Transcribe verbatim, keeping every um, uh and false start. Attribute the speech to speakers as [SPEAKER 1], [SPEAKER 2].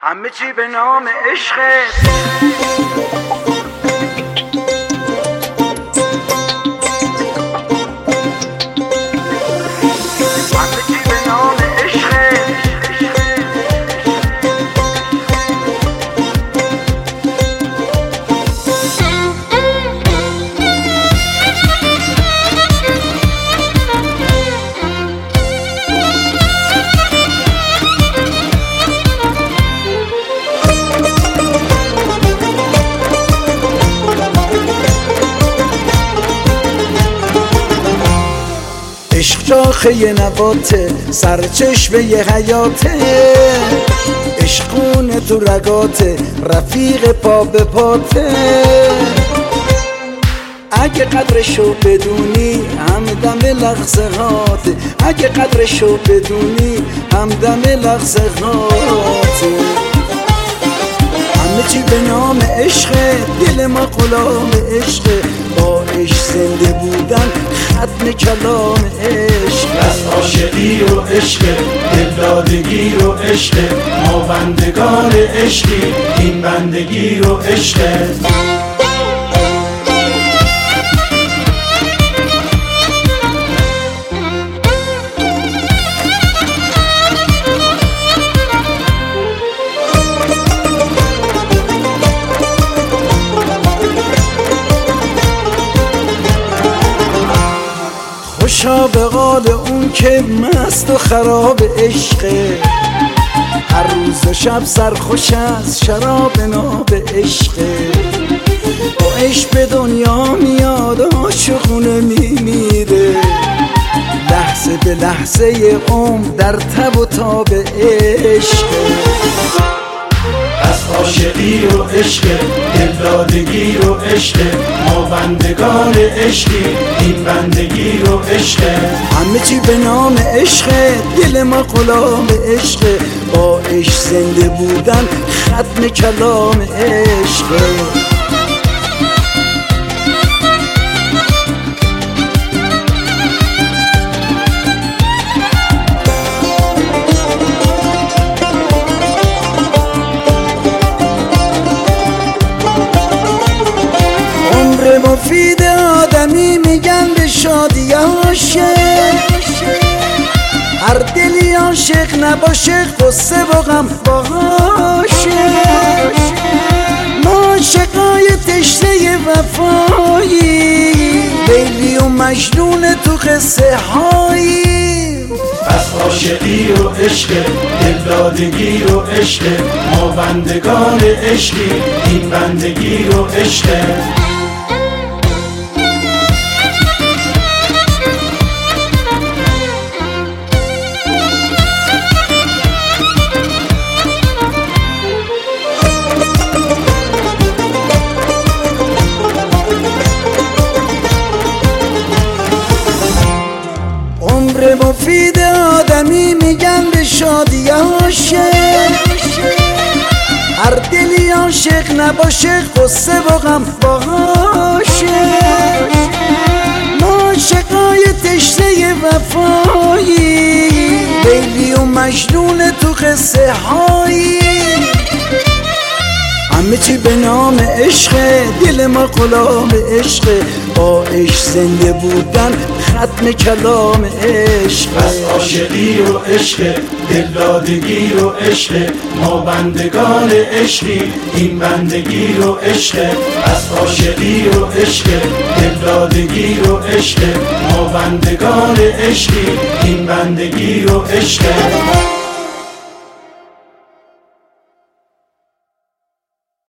[SPEAKER 1] همه چی به نام عشقت.
[SPEAKER 2] عشق شاخه نباته، سرچشمه ی حیاته، عشقونه تو رگاته، رفیق پا به پاته. اگه قدرشو بدونی همدم لحظه هاته، اگه قدرشو بدونی همدم لحظه هاته. همه چی به نام عشقه، دل ما غلام عشقه، با عشق زنده بودن ختم کلام عشق.
[SPEAKER 3] از عاشقی و عشق، دلدادگی و عشق، ما بندگان عشقی، این بندگی و عشق.
[SPEAKER 2] خوشا به قال اون که مست و خراب عشقه، هر روز و شب سرخوش از شراب ناب عشقه. با عشق به دنیا میاد عاشقونه میمیره، لحظه به لحظه عمر در تب و تاب عشقه.
[SPEAKER 3] از عاشقی و عشق، دلدادگی و عشق، ما بندگان عشقی، این بندگی و عشق.
[SPEAKER 2] همه چی به نام عشقه، دل ما غلام عشقه، با عشق زنده بودن ختم کلام عشقه. مفید آدمی میگن به شادی عاشق، هر دلی عاشق نباشه قصه و غم باشه. ما عاشقای تشنه وفایی، لیلی و مجنون تو قصه هایی.
[SPEAKER 3] از عاشقی و عشق، دلدادگی و عشق، ما بندگان عشقی، این بندگی و عشق.
[SPEAKER 2] مفید آدمی میگن به شادی عاشق، هر دلی عاشق نباشه قصه و غم باشه. ما عاشقای تشنه وفایی، لیلی و مجنون تو قصه هایی. همه چی به نام عشقه، دل ما غلام عشقه، با عشق زنده بودن ختم کلام عشق.
[SPEAKER 3] از عاشقی و عشق، دلدادگی و عشق، ما بندگان عشقی، این بندگی و عشق. از عاشقی و عشق، دلدادگی و عشق، ما بندگان عشقی، این بندگی و عشق.